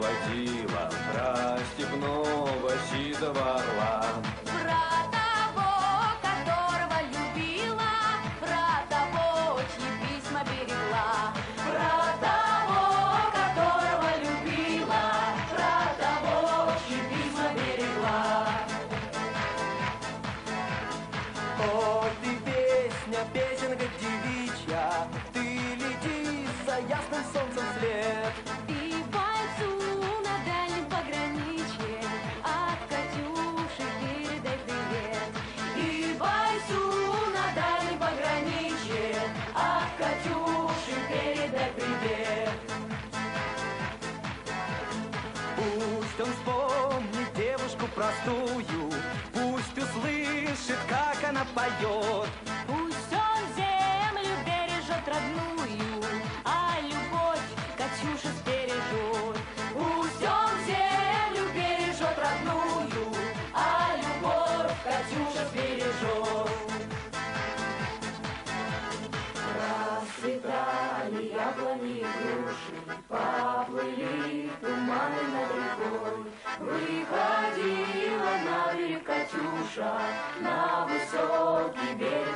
водила про степного сизого орла. Про того, которого любила, про того, чьи письма берегла. Про того, которого любила, про того, чьи письма берегла. О, ты песня, песенка девичья, ты лети за ясным солнцем вслед. И бойцу на дальнем пограничье от Катюши передай привет. И бойцу на дальнем пограничье от Катюши передай привет. Пусть он вспомнит девушку простую, пусть услышит, как она поет. Пусть он землю бережет родную, а любовь Катюша сбережет. Пусть он землю бережет родную, а любовь Катюша сбережет. Расцветали яблони и груши, поплыли туманы над рекой. Выходила на берег Катюша, на высокий берег